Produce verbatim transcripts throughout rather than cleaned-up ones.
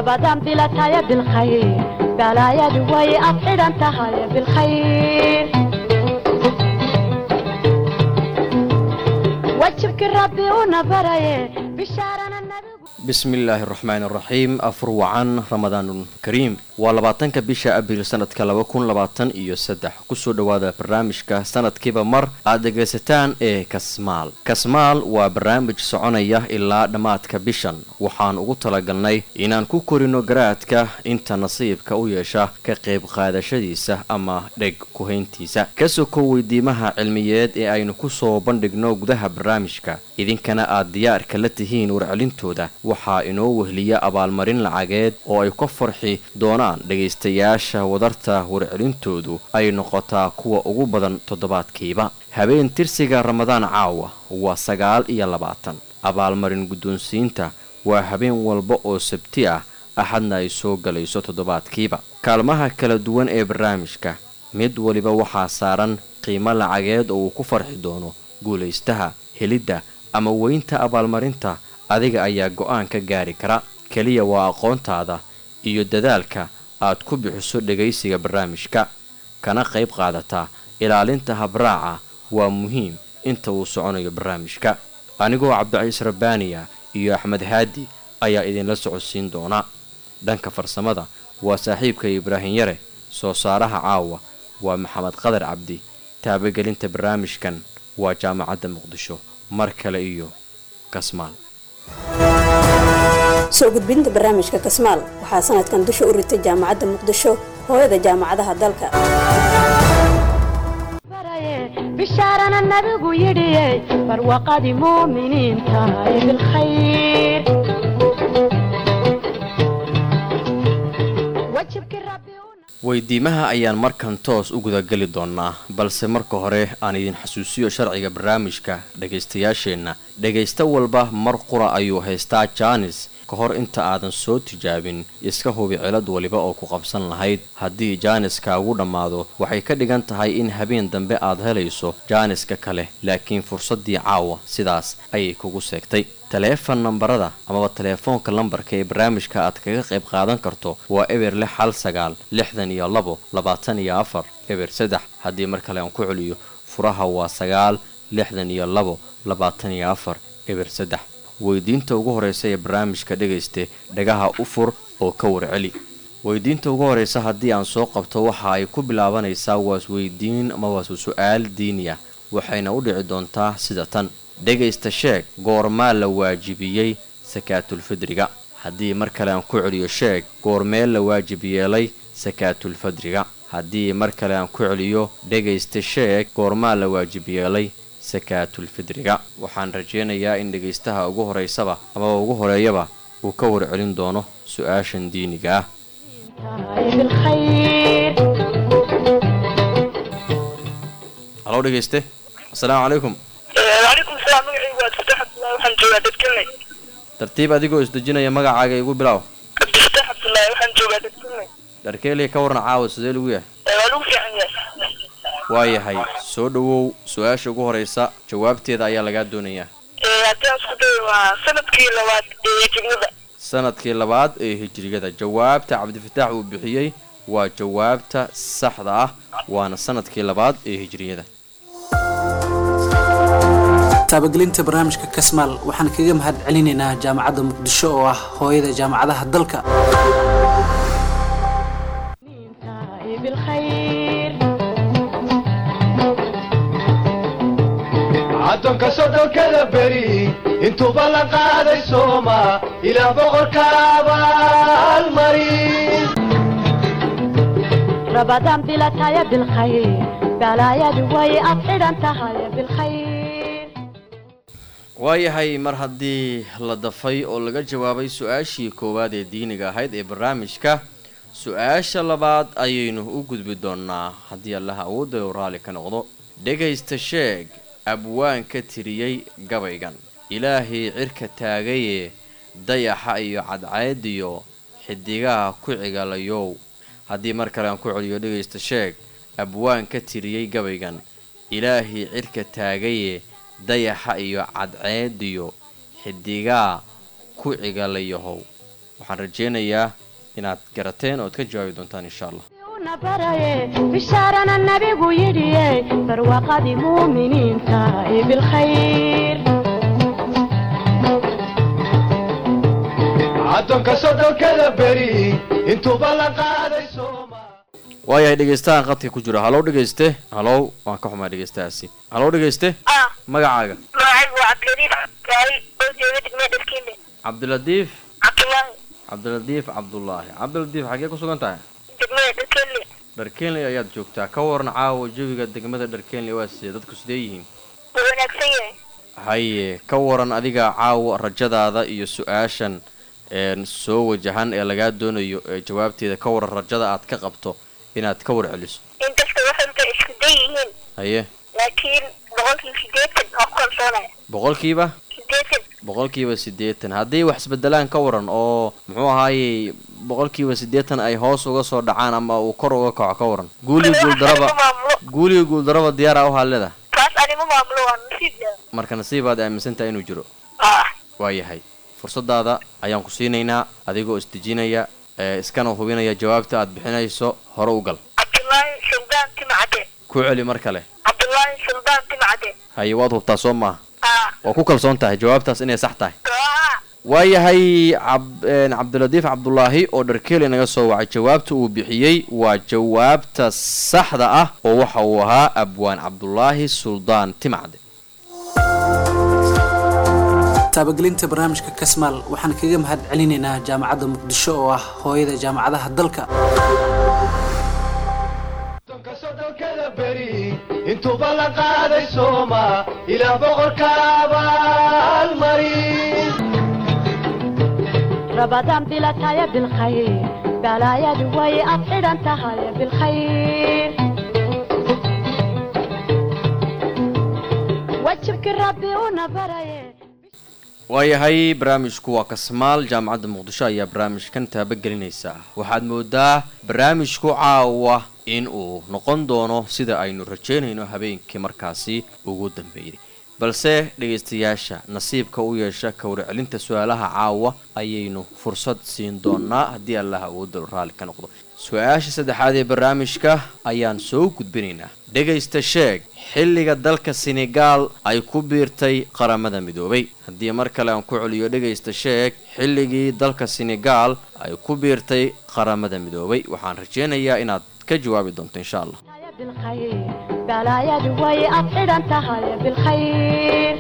رمضان بلا تايا بالخير بلايا دوي أطير أنت هاي بالخير وجهك ربي ونبري بشارنا النبي بسم الله الرحمن الرحيم أفرو عن رمضان الكريم ولباتنك بيشا أبريل سنة كلاوكون لباتن إيو سدح كسو دوادا برنامجك سنة كيبا مر أدقستان إيه كسمال كسمال وبرنامج سعونية إلا دماتك بيشان وحان ugu inaan ku korino garaadka inta nasiibka u yeesha ka qayb qaadashadiisa ama dheg ku hayntiisa kasoo ko weydiimaha cilmiyeed ee aynu ku soo bandhigno gudaha barnaamijka idinkana aad diyaarka la tihiin warcelintooda waxaa inoo wehliya abaalmarin lacageed oo ay ka farxi doonaan dhageystayaasha wadarta warcelintoodu ay noqotaa kuwa ugu badan toddobaadkiiba habeen tirsiga ramadaan caawa waa sagaal iyo labaatan abaalmarin guddoonsiinta waa habeen walba oo sabti ah axadna ay soo galayso toddobaadkiiba kaalmaha kala duwan ee barnaamijka mid waliba waxaa saaran qiimo lacageed oo uu ku farxi doono guulaystaha helidda ama weynta abaalmarinta adiga ayaa go'aan ka gaari kara kaliya waa aqoontaada iyo dadaalka aad ku bixiso dhageysiga barnaamijka kana qayb qaadata ilaalinta habraaca waa muhiim inta uu soconayo barnaamijka anigoo Cabdiciis Rabbaaniya iyo Axmed Haadi ayaa idin la socodsiin doona dhanka farsamada waa saaxiibka Ibrahim Yare soo saaraha caawa waa Maxamed Qadar Cabdi taabagelinta barnaamijkan waa jaamacadda Muqdisho mar kale iyo Kasmaal soo gudbinta barnaamijka Kasmaal waxaa sanadkan dusha u ritay jaamacadda Muqdisho hooyada jaamacadaha dalka بشارنا النبي يدي فروقد مؤمنين تاي بالخير وجهك ربي weydiimaha ayaan markan toos u guda gali doonaa balse marka hore aan idin xasuusiyo sharciga barnaamijka dhageystayaasheena dhageysta walba mar qura ayuu haystaa Jaanis kahor inta aadan soo tijaabin iska hubi cilad waliba oo ku qabsan lahayd haddii jaaniska ugu dhamaado waxay ka dhigan tahay in habeen dambe aad helayso jaaniska kale laakiin fursadii caawa sidaas ayay kugu seegtay teleefon nambarada ama teleefoonka lambarka ee barnaamijka aad kaga qayb qaadan karto waa eber lix hal sagaal lixdan iyo labo labaatan iyo afar eber saddex haddii mar kale aan ku celiyo furaha waa sagaal lixdan iyo labo labaatan iyo afar eber saddex weydiinta ugu horeysa ee barnaamijka dhageyste dhagaha u fur oo ka warceli weydiinta ugu horeysa haddii aan soo qabto waxa ay ku bilaabanaysaa waas weydiin ama waas su'aal diiniya waxayna u dhici doontaa sida tan dhageysta sheeg goormaa la waajibiyay sakaatul fidriga haddii mar kale aan ku celiyo sheeg goormee la waajib yeelay sakaatul fidriga haddii mar kale aan ku celiyo dhageysta sheeg goormaa la waajib yeelay sakaatul fidriga waxaan rajeynayaa in dhageystaha ugu horeysaba ama ugu horeeyaba uu ka warcelin doono su'aashan diiniga ah halo dhageyste assalaamu calaykum وعليكم السلام magacaygu waa Abdulfataax Abdullaahi waxaan joogaa dadkalnay tartiib adigoo isdejinaya magacaaga igu bilow Abdulfataax Abdullaahi waxaan joogaa dadkalnay dharkeelay ka waran caawa sidee lagu yahay waa lagu fiican yahay waayahay soo dhawow su-aasha ugu horeysa jawaabteeda ayaa lagaa doonayaa ee haddii isku dayo waa sanadkii labaad ee hijriyada sanadkii labaad ee hijriyada jawaabta Cabdulfataax uu bixiyay waa jawaabta saxda ah waana sanadkii labaad ee hijriyada taabagelinta barnaamijka Kasmaal waxaan kaga mahad celinaynaa jaamacadda Muqdisho oo ah hooyada jaamacadaha dalka addoonka soddonkada beri intuuba la qaaday sooma ilaa boqorka abaalmarin رمضان بلا تايا بالخير بلايا دوي أطير أنت هاي بالخير waayahay mar haddii la dafay oo laga jawaabay su-aashii koowaad ee diiniga ahayd ee barnaamijka su-aasha labaad ayaynu u gudbi doonaa haddii allaha awoodda uu raali ka noqdo dhagaysta sheeg abwaan ka tiriyey gabaygan ilaahay cirka taagaye dayaxa iyo cadceed iyo xidigaha ku cigalayow haddii mar kale aan ku celiyo dhagaysta sheeg abwaan ka tiriyey gabaygan ilaahay cirka taagaye dayaxa iyo cadceed iyo xidigaha ku cigalayow waxaan rajeynayaa inaad garateen ood ka jawaabi doontaan insha allah bishaarana nabigu yidhiye barwaaqadii muuminiinta ee bilkhayr addoonka soddonkada beri intuuba la qaaday sooma waayahay dhegeystahan qadka ku jira halow dhegeyste halow waan ka xumaa dhegeystahaasi halow dhegeyste magacaaga cabdiladiif cabdiladiif cabdullaahi cabdiladiif xaggee ku sugan tahay dharkeenley ayaad joogtaa ka waran caawa jawiga degmada dharkeenley waa sidee dadku sidee yihiin haye ka waran adiga caawa rajadaada iyo su-aashan soo wajahan ee lagaa doonayo ee jawaabteeda ka waran rajada aad ka qabto inaad ka war celiso inkasta waxay isku dayihiin haye laakiin boqolkiiba sideetan oo ku kalsoonaya boqolkiiba sideetan boqolkiiba siddeetan hadday wax isbedelaan ka waran oo muxuu ahaayey boqolkiiba siddeetan ay hoos uga soo dhacaan ama uu kor uga kaco ka waran guuliga guuldaraba guuliga guuldaraba diyaara u haaleda taas anima maamulo waa nasiib marka nasiibaad aaminsantahay inuu jiro ah waayahay fursadaada ayaan ku siinaynaa adigoo isdejinaya iskana hubinaya jawaabta aad bixinayso hore u gal cabdullaahi suldaan timcade ku celi mar kale cabdullaahi suldaan timcade haye waad hubtaa soo maaha ah waa ku kalsoon tahay jawaabtaas inay sax tahay ah waayahay cabdiladiif cabdullaahi oo dharkeeli naga soo wacay jawaabta uu bixiyey waa jawaabta saxda ah oo waxa uu ahaa abwaan cabdullaahi suldaan timcade taabagelinta barnaamijka kasmaal waxaan kaga mahad celinaynaa jaamacadda muqdisho oo ah hooyada jaamacadaha dalka addoonka soddonkada beri intuuba la qaaday sooma ilaah boqorka abaalmarin رمضان بلا تايا بالخير بلا يا دوي أفعل انتهى بالخير وجهك ربي ونبري waayahay barnaamijku waa kasmaal jaamacadda muqdisho ayaa barnaamijkan taabagelinaysaa waxaad moodaa barnaamijku caawa in uu noqon doono sida aynu rajeynayno habeenkii markaasi ugu dambeeyay balse dhegaystayaasha nasiibka u yeesha ka warcelinta su-aalaha caawa ayaynu fursad siin doonaa haddii allaha awoodda raalli ka noqdo su-aasha saddexaad ee barnaamijka ayaan soo gudbinaynaa dhegaysta sheeg xilliga dalka senegaal ay ku biirtay qaramada midoobay haddii mar kale aan ku celiyo dhegaysta sheeg xilligii dalka senegaal ay ku biirtay qaramada midoobay waxaan rajeynayaa inaad ka jawaabi doonto insha allah بالخير بلا يا دوي أفعل انتهى بالخير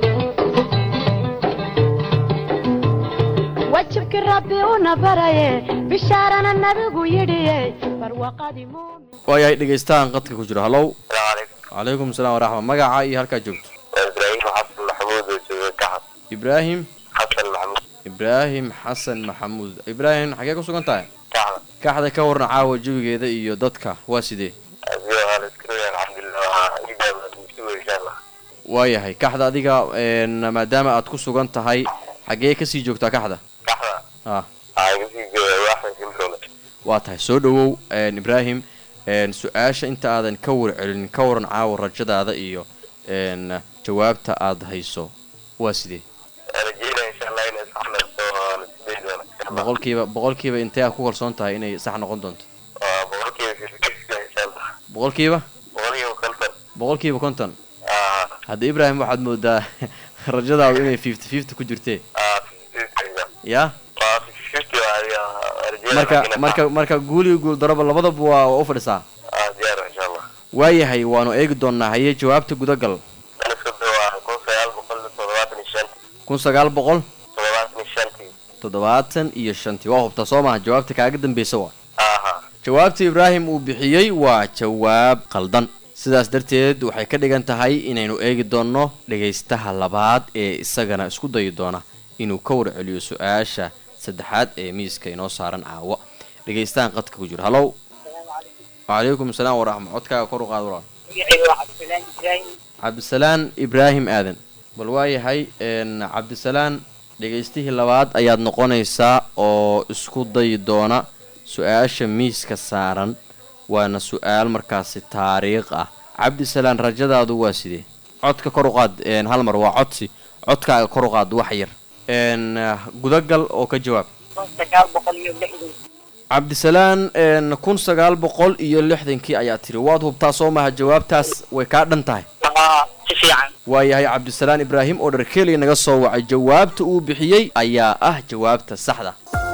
وجهك ربي ونبري بشارنا النبي يدي برواقدي مؤمن waayahay dhegaystahan qadka ku jira halow السلام عليكم calaykum asalaam waraxma magaca iyo halkaa joogto إبراهيم حسن محمود وجوه كحف ibraahim حسن محمود ibraahim xasan maxamuud ibraahim xagee ku sugan tahay كحف kaxda ka warna caawa jawigeeda iyo dadka waa sidee أبيها الاسكرية الحمد لله إجابة مكتوبة إن شاء الله waayahay kaxda adiga maadaama aad ku sugan tahay xagee kasii joogtaa kaxda كحف ah هاي في واحد كنترول waa tahay soo dhawow ibraahim su-aasha inta aadan ka warcelin ka waran caawa rajadaada iyo jawaabta aad hayso waa sidee رجينا إن شاء الله إن إصحنا نستيدنا boqolkiiba boqolkiiba intee aad ku kalsoon tahay inay sax noqon doonto بقولك في الكيس إن شاء الله boqolkiiba بقولك وكلفن boqolkiiba konton آه hadda ibraahim waxaad moodaa rajadaadu inay fifty fifty ku jirtee آه في الكيس ya آه في الشتي وهذه رجينا marka marka marka guuliga guul daraba labadaba waa waa u fadhisaa آه ديار إن شاء الله waayahay waanu eegi doonaa haye jawaabta gudagal أنا سكت كون سيال بقول صلوات الشنت kun sagaal boqol صلوات الشنت toddobaatan iyo shantii waa hubtaa soo maha jawaabta kaaga dambeysa waa آه jawaabta ibraahim uu bixiyey waa jawaab qaldan sidaas darteed waxay ka dhigan tahay inaynu eegi doonno dhegaystaha labaad ee isagana isku dayi doona inuu ka warceliyo su-aasha saddexaad ee miiska inoo saaran caawa dhegaystahan qadka ku jira halow wacalaykum asalaam waraxma codkaaga kor u qaad walaal cabdisalaan ibraahim aadan bal waayahay cabdisalaan dhegaystihii labaad ayaad noqonaysaa oo isku dayi doona su-aasha miiska saaran waana su-aal markaasi taariikh ah cabdisalaan rajadaadu waa sidee codka kor u qaad hal mar waa codsi codkaaga kor u qaad wax yar gudagal oo ka jawaab sagaal boqol iyo lixdan. cabdisalaan kun sagaal boqol iyo lixdankii ayaa tiri waad hubtaa soo maha jawaabtaas way kaa dhan tahay aa si fiican waayahay cabdisalaan ibraahim oo dharkeeley naga soo wacay jawaabta uu bixiyey ayaa ah jawaabta saxda.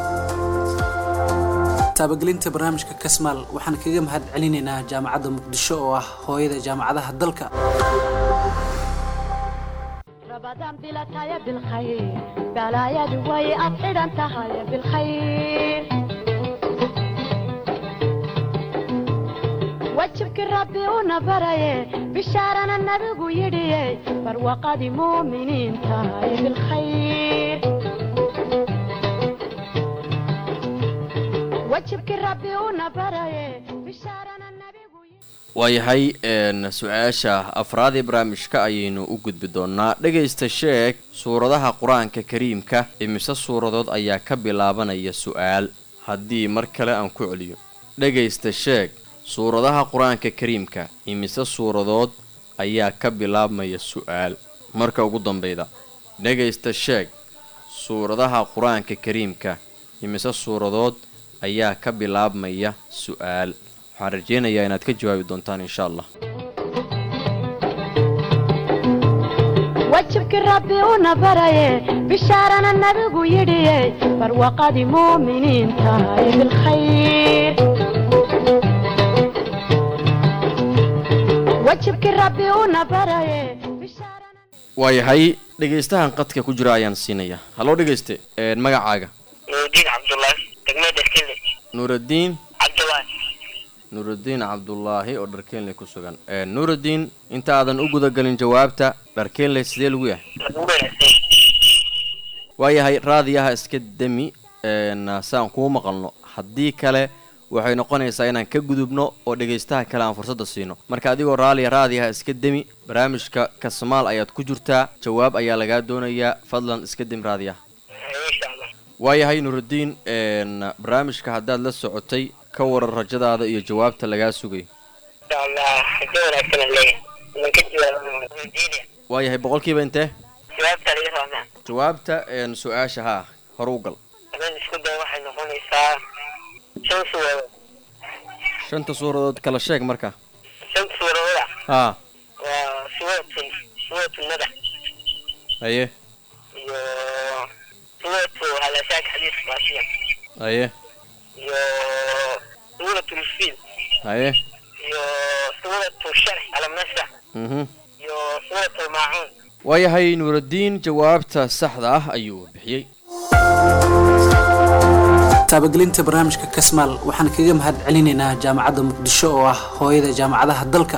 taabagelinta barnaamijka kasmaal waxaan kaga mahad celinaynaa jaamacadda muqdisho oo ah hooyada jaamacadaha dalka. رمضان بلا تايا بالخير بلا يا دوي أطير أنت هاي بالخير وجهك ربي ونبري بشارنا النبي ويدي فروقة مؤمنين تاي بالخير وجهك ربي ونبري بشارنا النبي waayahay su-aasha afraad ee barnaamijka ayaynu u gudbi doonaa. dhegaysta sheeg suuradaha qur-aanka kariimka imise suuradood ayaa ka bilaabanaya su-aal. haddii mar kale aan ku celiyo dhegaysta sheeg suuradaha qur-aanka kariimka imise suuradood ayaa ka bilaabmaya su-aal. marka ugu dambeyda dhegaysta sheeg suuradaha qur-aanka kariimka imise suuradood ayaa ka bilaabmaya su-aal. waxaan rajeynayaa inaad ka jawaabi doontaan insha allah. وجهك ربي ونبري بشارنا النبي ويدي فروقة مؤمنين تاي بالخير وجهك ربي ونبري بشارنا waayahay dhegaystahan qadka ku jira ayaan siinaya. hallo dhegayste magacaaga nuurudiin cabdullaahi degmada kile nuurudiin cabdullaahi nuurudiin cabdullaahi oo dharkeenley ku sugan. nuurudiin intaadan u gudagalin jawaabta dharkeenley sidee lagu yahay? waayahay raadiyaha iska demi saan kuu maqalno haddii kale waxay noqonaysaa inaan ka gudubno oo dhegaystaha kale aan fursadda siino. marka adigoo raaliya raadiyaha iska demi barnaamijka kasmaal ayaad ku jirtaa jawaab ayaa lagaa doonayaa fadlan iska demi raadiyaha. waayahay nuurudiin barnaamijka haddaad la socotay ka waran rajadaada iyo jawaabta lagaa sugayo. waayahay boqolkiiba intee jawaabta su-aasha haa hore u gal. waxay noqonaysaa shan suuradood. shanta suuradood kala sheeg marka. shanta suuradooda haa waa suuratu suuratu nadax haye iyo suuratu halashaak xadiis baashiya haye iyo suuratu lfiil haye iyo suuratu sharx alam nasrax mhm iyo suuratu lmaacuun. waayahay nuurudiin jawaabta saxda ah ayuu bixiyey. taabagelinta barnaamijka kasmaal waxaan kaga mahad celinaynaa jaamacadda muqdisho oo ah hooyada jaamacadaha dalka.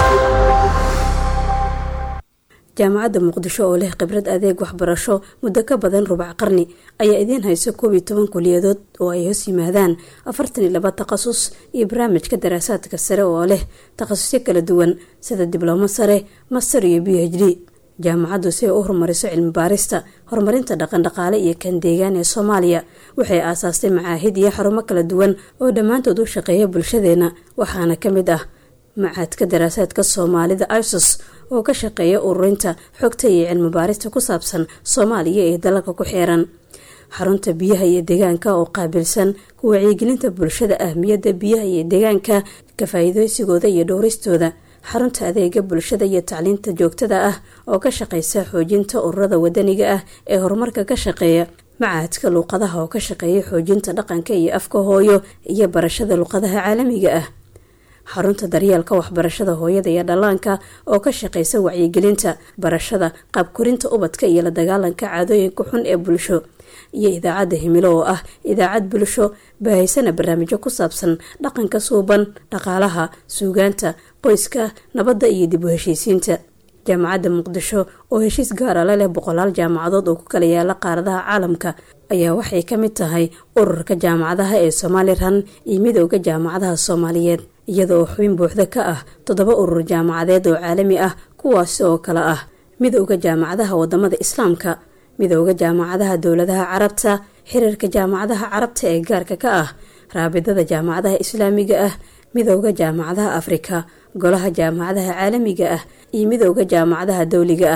jaamacadda muqdisho oo leh khibrad adeeg waxbarasho muddo ka badan rubac qarni ayaa idiin hayso koob iyo toban kuliyadood oo ay hoos yimaadaan afartan iyo laba takhasus iyo barnaamijka daraasaadka sare oo leh takhasusyo kala duwan sida diblooma sare master iyo b h d. jaamacaddu si ay u horumariso cilmi baarista horumarinta dhaqan dhaqaale iyo kan deegaan ee soomaaliya waxay aasaastay macaahid iyo xarumo kala duwan oo dhammaantood u shaqeeya bulshadeena waxaana ka mid ah macaadka daraasaadka soomaalida isos oo ka shaqeeya ururinta xogta iyo cilmi baarista ku saabsan soomaaliya ee dalalka ku xeeran. xarunta biyaha iyo deegaanka oo qaabilsan ku wacyigelinta bulshada ahmiyadda biyaha iyo deegaanka ka faa'iideysigooda iyo dhowristooda. xarunta adeega bulshada iyo tacliinta joogtada ah oo ka shaqeysa xoojinta ururada wadaniga ah ee horumarka ka shaqeeya. macaadka luuqadaha oo ka shaqeeya xoojinta dhaqanka iyo afka hooyo iyo barashada luuqadaha caalamiga ah. xarunta daryeelka waxbarashada hooyada iyo dhallaanka oo ka shaqeysa wacyigelinta barashada qaabkorinta ubadka iyo la dagaalanka caadooyinka xun ee bulsho. iyo idaacadda himilo oo ah idaacad bulsho bahaysana barnaamijyo ku saabsan dhaqanka suuban dhaqaalaha suugaanta qoyska nabadda iyo dib u heshiisiinta. jaamacadda muqdisho oo heshiis gaara la leh boqolaal jaamacadood oo ku kala yaala qaaradaha caalamka ayaa waxay ka mid tahay ururka jaamacadaha ee somalilan iyo midooda jaamacadaha soomaaliyeed iyada oo xubin buuxda ka ah toddoba urur jaamacadeed oo caalami ah kuwaasi oo kale ah midooda jaamacadaha wadamada islaamka midooda jaamacadaha dowladaha carabta xiriirka jaamacadaha carabta ee gaarka ka ah raabidada jaamacadaha islaamiga ah midooda jaamacadaha afrika golaha jaamacadaha caalamiga ah iyo midooda jaamacadaha dowliga ah.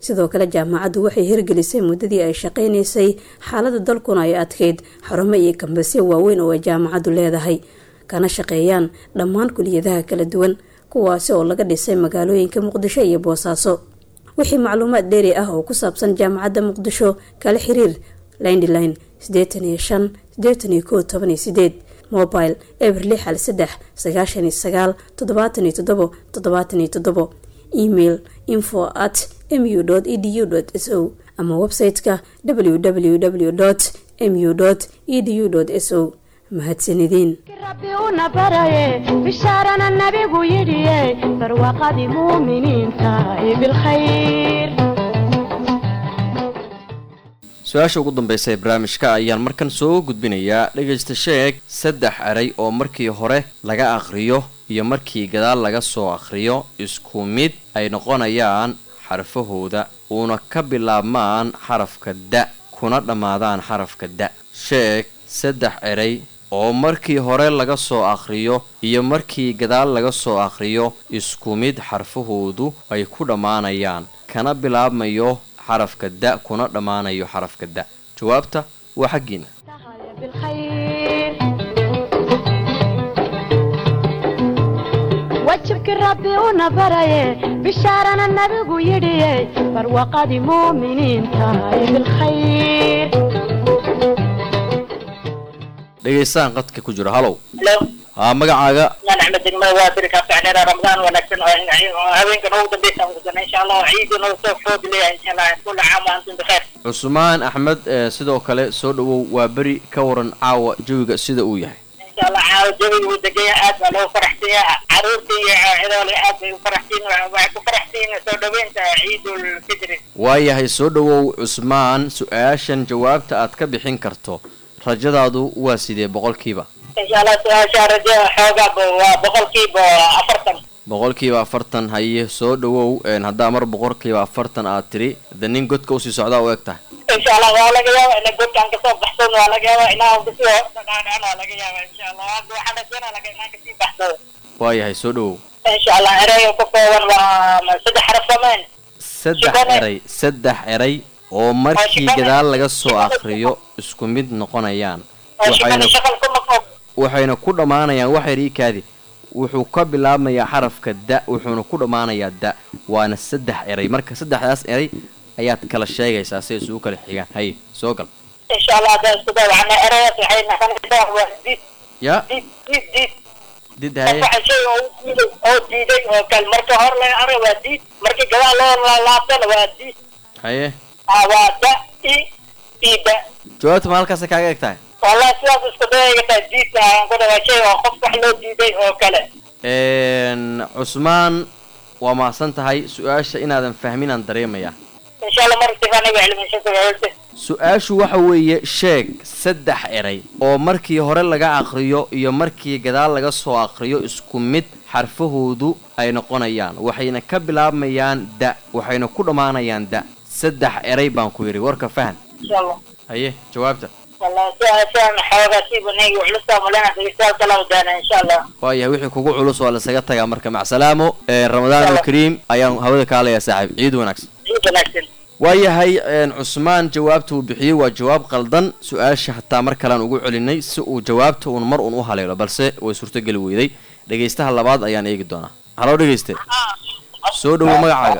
sidoo kale jaamacaddu waxay hirgelisay muddadii ay shaqaynaysay xaalada dalkuna ay adkeyd xarumo iyo kambasyo waaweyn oo ay jaamacaddu leedahay kana shaqeeyaan dhammaan kuliyadaha kala duwan kuwaasi oo laga dhisay magaalooyinka muqdisho iyo boosaaso. wixii macluumaad dheeri ah oo ku saabsan jaamacadda muqdisho kala xiriir landline sideetan iyo shan sideetan iyo kow toban iyo sideed, mobile eber lix hal saddex sagaashan iyo sagaal toddobaatan iyo toddobo toddobaatan iyo toddobo, email info at m u dot e d u dot s o ama website-ka w w w dot m u dot e d u dot s o. mahadsanidin. rabbi una baraye bishaarana nabigu yidhiye barwaaqadii muuminiinta ee bilkhayr. su-aasha ugu dambaysa ee barnaamijka ayaan markan soo gudbinayaa. dhegaysta sheeg saddex eray oo markii hore laga akhriyo iyo markii gadaal laga soo akhriyo isku mid ay noqonayaan xarfahooda uuna ka bilaabmaan xarafka da kuna dhammaadaan xarafka da. sheeg saddex eray oo markii hore laga soo akhriyo iyo markii gadaal laga soo akhriyo isku mid xarfahoodu ay ku dhammaanayaan kana bilaabmayo xarafka da kuna dhammaanayo xarafka da. jawaabta waa xaggiina. wajibkii rabbi una baraye bishaarana nabigu yidhiye barwaaqadii muuminiinta ee bilkhayr. dhegaystaan qadka ku jiro. halow Hello. haa magacaaga. Naan Axmed Degmada waa dirka ficnaa Ramadaan wanaagsan oo haweenka ugu dambeeyay ugu dambeeyay insha Allah ciiduna soo food leeyahay insha Allah kullu caam wa antum bikhair. cusmaan axmed sidoo kale soo dhawow waa beri ka waran caawa jawiga sida uu yahay. insha Allah caawa jawiga uu degaya aad baa loo faraxsaya caruurtii iyo ciidole aad bay u faraxsiin waxay ku faraxsiin soo dhaweynta ciidul fitri. waayahay soo dhawow cusmaan su-aashan jawaabta aad ka bixin karto rajadaadu waa sidee boqolkiiba. insha Allah su-aasha rajo xoogaa waa boqolkiiba afartan. boqolkiiba afartan haye soo dhawow haddaa mar boqolkiiba afartan aad tiri hadda nin godka usii socdaa u eg tahay. insha Allah waa laga yaabaa in godkaan kasoo baxsan waa laga yaabaa inaa kasoo dhaqaaqaan waa laga yaabaa insha Allah hadda waxaa la doonaa laga inaa kasii baxsado. waayahay soo dhawow. insha Allah erayga ku kooban waa saddex xaraf sameyn. saddex eray saddex eray oo markii gadaal laga soo akhriyo isku mid noqonayaan waxayna waxayna ku dhammaanayaan waxayriikaadi wuxuu ka bilaabmayaa xarafka da wuxuuna ku dhammaanayaa da waana saddex eray marka saddexdaas eray ayaad kala sheegaysaa si ay isugu kala xigaan. haye soo gal. insha Allah hadda isku dawacna eraygaas waxay noqonaysaa waa did ya did did did did haye waxa shay oo diiday oo diiday oo kal marka hor la aray waa did markii gadaal loo laabtana waa did haye waa da i ida. jawaabta ma halkaas kaaga eg tahay. والله سواء استدعي تجديد كل شيء وخف حلو جديد أو كله. إن عثمان وما سنتهاي سؤال إن هذا فاهمين عن دريمة يا. إن شاء الله مرة تفاني بعلم إن شاء الله. سؤال شو وحوي شيك سدح إري أو مركي هرل لجا آخريو يو مركي جدال لجا سو آخريو إسكمت حرفه دو أي نقونيان وحين كبلا ميان دا وحين كل معنا يان دا سدح إري بانكويري ورك فهم. إن شاء الله. أيه جوابته. والله سؤال سؤال حاجة سيب نيجي وعلسة مولانا في سؤال كلام دانا إن شاء الله. ويا وحي كوجو علوس ولا سجتة يا مركب مع سلامه رمضان الكريم أيام هودك على يا صاحب عيد ونكس. عيد ونكس. ويا هي عثمان جوابته بحي وجواب قلدن سؤال حتى مركب لان وجو علني سو جوابته ونمر ونوها ليلا بس ويسرت قلوي ذي دقيستها على بعض أيام يجي دونا. هلا دقيسته. سود وما حاجة.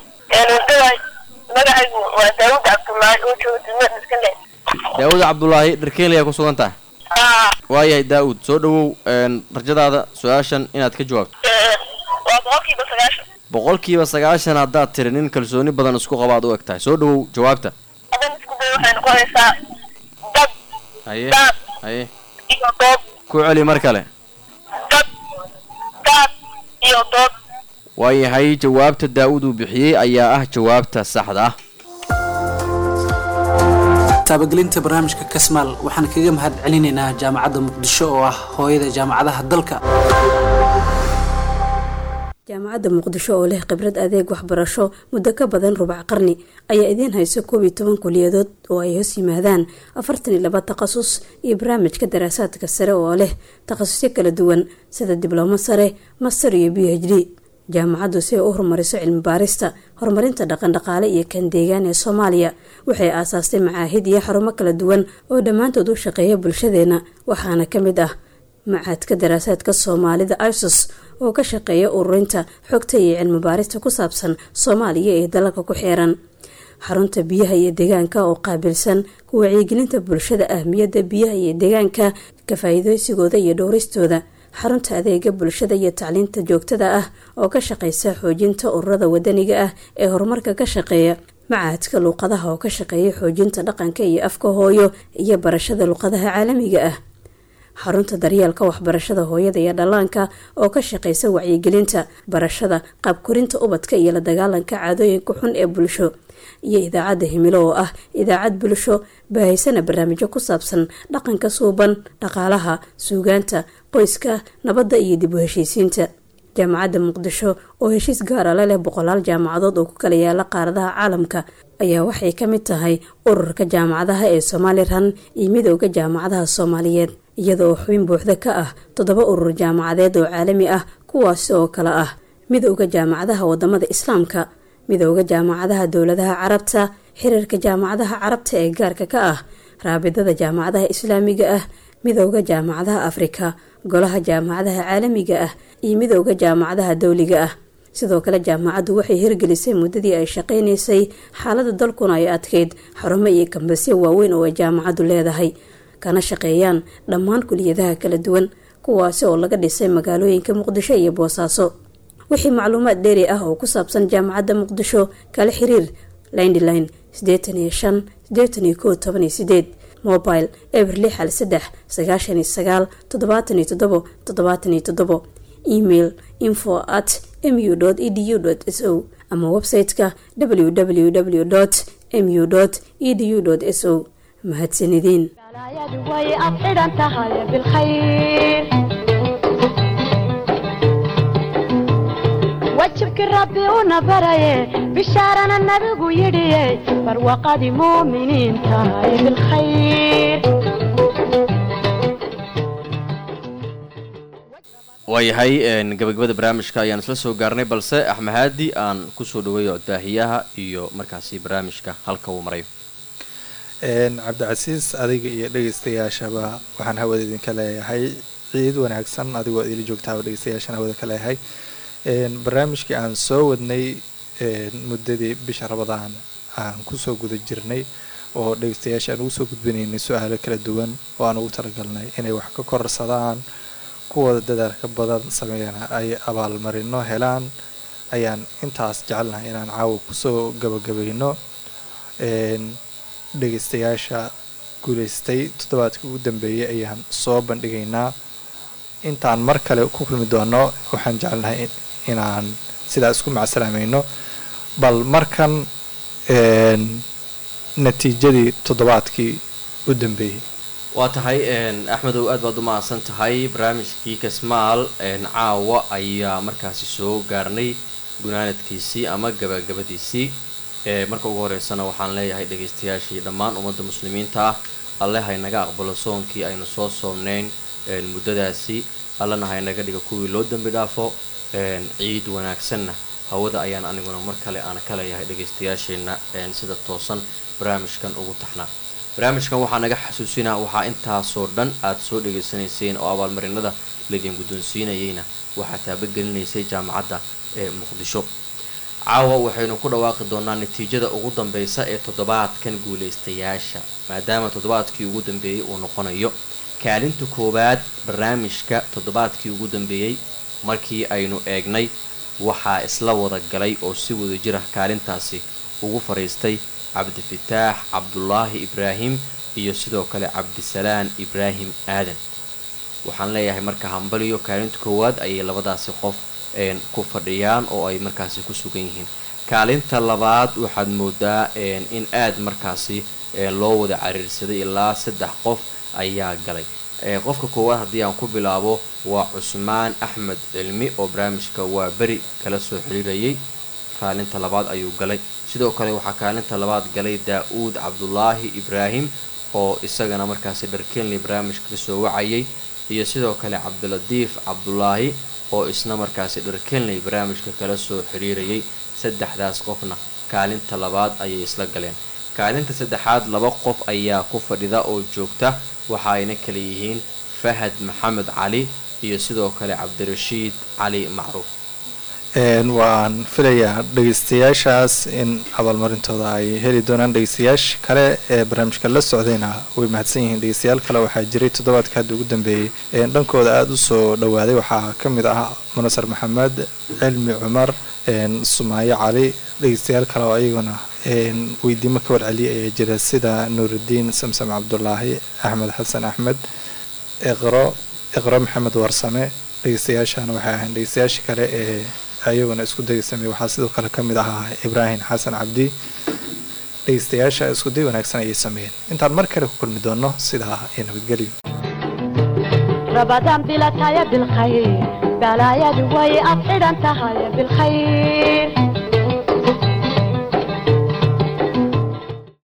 داود عبد الله وجود مسكين. داود عبد الله دركين لي أكون سوانته. وايا داود سودو رجدا هذا سؤالشن إن أتك جواب. وبقولكي بسجاشن. بقولكي بسجاشن هذا ترنين كلسوني بدن سكوا بعض وقتها سودو جوابته. هذا نسكوا حين كويسة. دب. أيه. دب. أيه. يوتوب. كوعلي مركله. دب. دب. يوتوب. وايا هاي جوابته داود وبحيي أيه جوابته صحده. taabagelinta barnaamijka kasmaal waxaan kaga mahad celinaynaa jaamacadda muqdisho oo ah hooyada jaamacadaha dalka. jaamacadda muqdisho oo leh khibrad adeeg waxbarasho muddo ka badan rubac qarni ayaa idiin hayso koob iyo toban kuliyadood oo ay hoos yimaadaan afartan iyo laba takhasus iyo barnaamijka daraasaadka sare oo leh takhasusyo kala duwan sida diblooma sare master iyo b h d. jaamacaddu si ay u horumariso cilmi baarista horumarinta dhaqandhaqaale iyo kan deegaan ee soomaaliya waxay aasaastay macaahid iyo xarumo kala duwan oo dhammaantood u shaqeeya bulshadeena waxaana ka mid ah macaadka daraasaadka soomaalida isos oo ka shaqeeya ururinta xogta iyo cilmi baarista ku saabsan soomaaliya ee dalalka ku xeeran xarunta biyaha iyo deegaanka oo qaabilsan ku wacyigelinta bulshada ahmiyadda biyaha iyo deegaanka ka faa'iideysigooda iyo dhowristooda xarunta adeega bulshada iyo tacliinta joogtada ah oo ka shaqeysa xoojinta ururada wadaniga ah ee horumarka ka shaqeeya macaadka luuqadaha oo ka shaqeeya xoojinta dhaqanka iyo afka hooyo iyo barashada luuqadaha caalamiga ah xarunta daryeelka waxbarashada hooyada iyo dhallaanka oo ka shaqeysa wacyigelinta barashada qaabkorinta ubadka iyo la dagaalanka caadooyinka xun ee bulsho iyo idaacadda himilo oo ah idaacad bulsho baahaysana barnaamijyo ku saabsan dhaqanka suuban dhaqaalaha suugaanta qoyska nabadda iyo dib u heshiisiinta jaamacadda muqdisho oo heshiis gaara la leh boqolaal jaamacadood oo ku kala yaala qaaradaha caalamka ayaa waxay ka mid tahay ururka jaamacadaha ee somalilan iyo midooda jaamacadaha soomaaliyeed iyada oo xubin buuxda ka ah toddoba urur jaamacadeed oo caalami ah kuwaasi oo kale ah midooda jaamacadaha wadamada islaamka midooda jaamacadaha dowladaha carabta xiriirka jaamacadaha carabta ee gaarka ka ah raabidada jaamacadaha islaamiga ah midooda jaamacadaha afrika golaha jaamacadaha caalamiga ah iyo midooda jaamacadaha dowliga ah sidoo kale jaamacaddu waxay hirgelisay muddadii ay shaqaynaysay xaalada dalkuna ay adkeyd xarumo iyo kambasyo waaweyn oo ay jaamacaddu leedahay kana shaqeeyaan dhammaan kuliyadaha kala duwan kuwaasi oo laga dhisay magaalooyinka muqdisho iyo boosaaso wixii macluumaad dheeri ah oo ku saabsan jaamacadda muqdisho kala xiriir landline sideetan iyo shan sideetan iyo kow toban iyo sideed mobile eber lix hal saddex sagaashan iyo sagaal toddobaatan iyo toddobo toddobaatan iyo toddobo email info at mu edu s o ama website-ka w w w mu edu s o mahadsanideen balaayadu way afxidhan tahay bilkhayr wajibkii rabbi una baraye bishaarana nabigu yidhiye barwaqadii muuminiin tahay bilkhayr waayahay gabagabada barnaamijka ayaan isla soo gaarnay balse axmed haadi aan kusoo dhaweeyo codbaahiyaha iyo markaasi barnaamijka halka uu marayo cabdicasiis adiga iyo dhegeystayaashaba waxaan hawada idinka leeyahay ciid wanaagsan adigoo idila joogtaaba dhegeystayaashaan hawada ka leeyahay barnaamijkii aan soo wadnay muddadii bisha rabadaan aan kusoo guda jirnay oo dhegeystayaasha aan ugu soo gudbinaynay su-aalo kala duwan oo aan ugu talagalnay inay wax ka korsadaan kuwooda dadaalka badan sameeyana ay abaalmarino helaan ayaan intaas jecelnahay inaan caawa kusoo gabagabayno dhegeystayaasha guuleystay toddobaadkii ugu dambeeyay ayaan soo bandhigaynaa intaan mar kale ku kulmi doono waxaan jecelnahay inaan sidaa isku macsalaamayno bal markan natiijadii toddobaadkii u dambeeyey waa tahay axmedow aad baad u mahadsan tahay barnaamijkii kasmaal caawa ayaa markaasi soo gaarnay gunaanadkiisii ama gabagabadiisii marka ugu horeysana waxaan leeyahay dhegeystayaashii dhammaan ummadda muslimiinta ah alle haynaga aqbalo soonkii aynu soo soomnayn muddadaasi allana haynaga dhiga kuwii loo dambi dhaafo ciid wanaagsanna hawada ayaan aniguna mar kale aan ka leeyahay dhegeystayaasheenna sida toosan barnaamijkan ugu taxnaa barnaamijkan waxaa naga xasuusinaa waxaa intaasoo dhan aad soo dhegaysanayseen oo abaalmarinada laydin guddoonsiinayeyna waxaa taabagelinaysay jaamacadda ee muqdisho caawa waxaynu ku dhawaaqi doonaa natiijada ugu dambeysa ee toddobaadkan guulaystayaasha maadaama toddobaadkii ugu dambeeyey uu noqonayo kaalinta koowaad barnaamijka toddobaadkii ugu dambeeyey markii aynu eegnay waxaa isla wada galay oo si wada jira kaalintaasi ugu fariistay cabdifataax cabdulaahi ibraahim iyo sidoo kale cabdisalaan ibraahim aadan waxaan leeyahay marka hambaliyo kaalinta koowaad ayay labadaasi qof ku fadhiyaan oo ay markaasi ku sugan yihiin kaalinta labaad waxaad moodaa in aad markaasi loo wada cariirsaday ilaa saddex qof ayaa galay qofka koowaad haddii aan ku bilaabo waa cusmaan axmed cilmi oo barnaamijka waa beri kala soo xiriirayay kaalinta labaad ayuu galay sidoo kale waxaa kaalinta labaad galay daa-uud cabdulaahi ibraahim oo isagana markaasi dharkenley barnaamijka kasoo wacayay iyo sidoo kale cabdilatiif cabdulaahi oo isna markaasi dharkenley barnaamijka kala soo xiriirayay. saddexdaas qofna kaalinta labaad ayay isla galeen. kaalinta saddexaad laba qof ayaa ku fadhida oo joogta, waxa ayna kala yihiin fahad maxamed cali iyo sidoo kale cabdirashiid cali macruuf. waan filayaa dhegeystayaashaas in abaalmarintooda ay heli doonaan. dhegeystayaasha kale ee barnaamijka la socdayna way mahadsan yihiin. dhegeystayaal kale waxaa jiray toddobaadka hadda ugu dambeeyey dhankooda aada u soo dhawaaday. waxaa ka mid ah munasar maxamed, cilmi cumar, sumaayo cali. dhegeystayaal kale oo ayaguna weydiimo ka warceliya ayaa jira sida nuurudiin samsam cabdulaahi, axmed xasan axmed, iqro iqro maxamed warsame. dhegeystayaashana waxay ahayn dhegeystayaasha kale ee ayaguna isku day samey. waxaa sidoo kale ka mid ahaa ibraahim xasan cabdi. dhegeystayaasha isku day wanaagsan ayay sameeyeen. intaan mar kale ku kulmi doono sidaa iyo nabadgelyo. رمضان بلا تايا بالخير بلايا دوي أفعل انتهايا بالخير